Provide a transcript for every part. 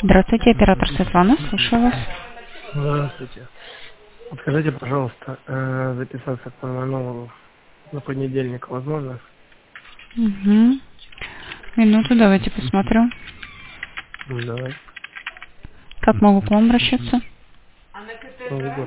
Здравствуйте, оператор Светлана, слушаю вас. Здравствуйте. Подскажите, пожалуйста, записаться к пульмонологу на понедельник возможно? Угу. Минуту, давайте посмотрю. Давай. Как могу к вам обращаться? Егор.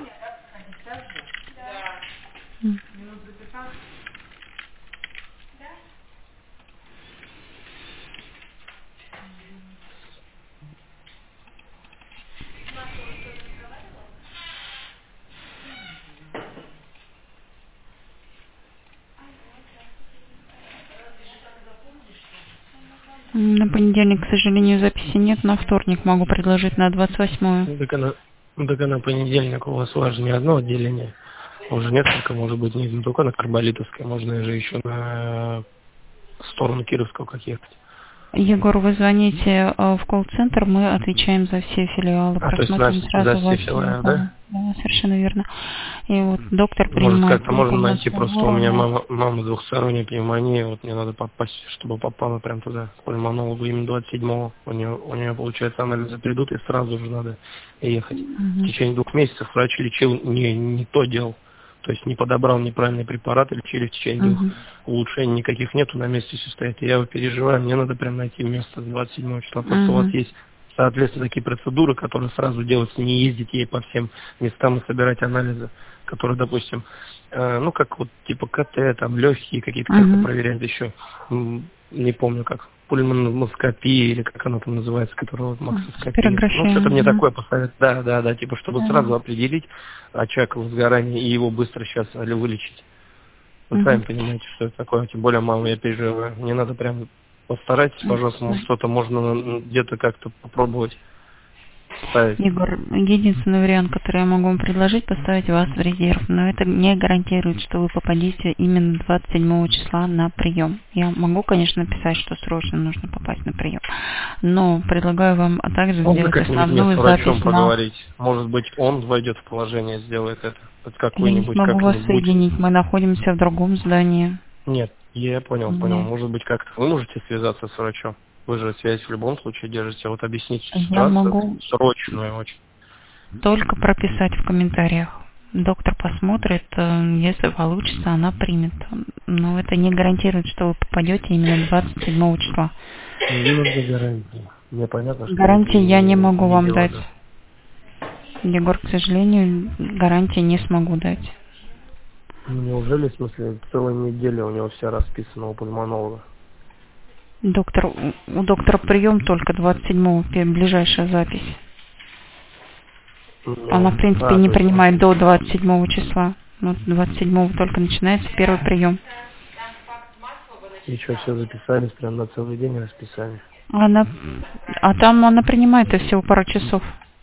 На понедельник, к сожалению, записи нет. На вторник могу предложить на 28-ю. Так на понедельник у вас же не одно отделение. Уже несколько, может быть, не только на Карболитовской, можно же еще на сторону Кировского как ехать. Егор, вы звоните в колл-центр, мы отвечаем за все филиалы, То есть просмотрим сразу за все ваши филиалы, да? да? Да, совершенно верно. И вот доктор Может, принимает как-то можно найти, просто у меня информацию. мама двухсторонняя пневмония, вот мне надо попасть, чтобы попала прям туда, к пульмонологу, именно 27-го. У нее, получается, анализы придут, и сразу же надо ехать. В течение 2 месяцев врач лечил, не то делал. То есть не подобрал неправильный препарат, лечили в течение 2. Улучшений никаких нету, на месте все стоит. И я его переживаю, мне надо прям найти место с 27 числа. Просто у вас есть, соответственно, такие процедуры, которые сразу делаются, не ездить ей по всем местам и собирать анализы, которые, допустим, как вот типа КТ, там легкие какие-то как-то проверяют еще, не помню как, пульмоноскопия или как она там называется, которая вот максоскопия. Что-то мне такое поставить, да, типа, чтобы сразу определить очаг возгорания и его быстро сейчас вылечить. Вы сами понимаете, что это такое, тем более маму я переживаю. Мне надо прям постарайтесь, пожалуйста, может, что-то можно где-то как-то попробовать ставить. Егор, единственный вариант, который я могу вам предложить, поставить вас в резерв, но это не гарантирует, что вы попадете именно 27 числа на прием. Я могу, конечно, написать, что срочно нужно попасть на прием, но предлагаю вам также сделать основную запись поговорить. Может быть, он войдет в положение, сделает это. Я не смогу вас соединить, мы находимся в другом здании. Нет, я понял. Может быть, как-то вы можете связаться с врачом? Вы же связь в любом случае держите. Вот объясните ситуацию. Я могу срочную очень. Только прописать в комментариях. Доктор посмотрит, если получится, она примет. Но это не гарантирует, что вы попадете именно 27 числа. Не нужны гарантии. Мне понятно, что гарантии я не могу вам дать. Егор, к сожалению, гарантии не смогу дать. Неужели, в смысле, целая неделя у него вся расписана у пульмонолога? У доктора прием только 27-го, ближайшая запись. Она, в принципе, не принимает до 27 числа. Но 27-го только начинается первый прием. И что, все записались, прям на целый день расписали? Там она принимает и всего пару часов.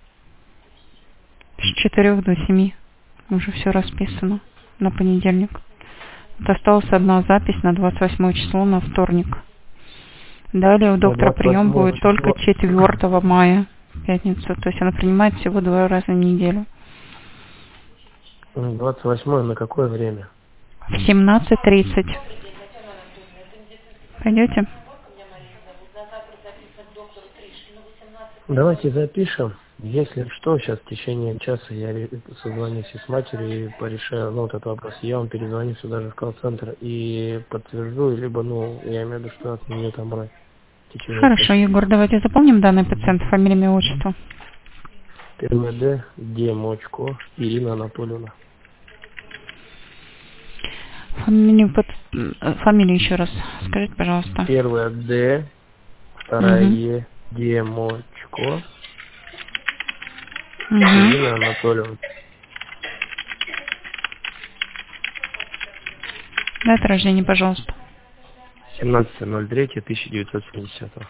С 4 до 7. Уже все расписано на понедельник. Вот осталась одна запись на 28 число, на вторник. Далее у доктора прием будет только 4 мая, в пятницу. То есть она принимает всего 2 раза в неделю. 28 на какое время? В 17:30. Пойдете? Давайте запишем. Если что, сейчас в течение часа я созвонюсь с матерью и порешаю этот вопрос. Я вам перезвоню сюда же в колл-центр и подтвержду, либо, я имею в виду, что от меня там брать. Хорошо, Егор, давайте запомним данный пациент, фамилия, имя, отчество. Первое Д, Демочко, Ирина Анатольевна. Фамилию еще раз скажите, пожалуйста. Первое Д, вторая Е, Демочко, Ирина Анатольевна. Дата рождения, пожалуйста. 17.03.1970.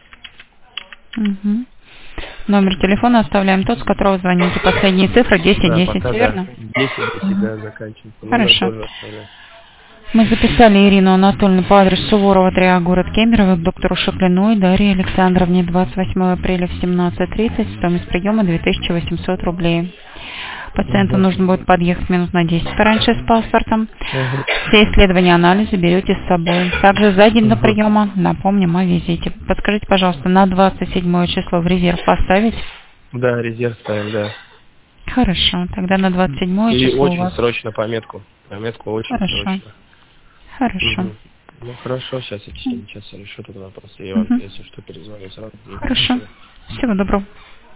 Номер телефона оставляем тот, с которого звоните. Последние цифры 10-10, верно? 10-10, да, заканчивается. Хорошо. Мы записали Ирину Анатольевну по адресу Суворова 3А, город Кемерово, к доктору Шаклиной Дарье Александровне, 28 апреля в 17:30, стоимость приема 2800 рублей. Пациенту нужно будет подъехать минут на 10 пораньше с паспортом. Все исследования, анализы берете с собой. Также за день до приема напомним о визите. Подскажите, пожалуйста, на 27 число в резерв поставить? Да, резерв ставим, да. Хорошо, тогда на 27 И число очень у вас... срочно пометку. Пометку очень срочно. Хорошо. Ну хорошо, сейчас я в течение часа решу этот вопрос. Я вам, если что, перезвоню сразу. Хорошо. Всего доброго.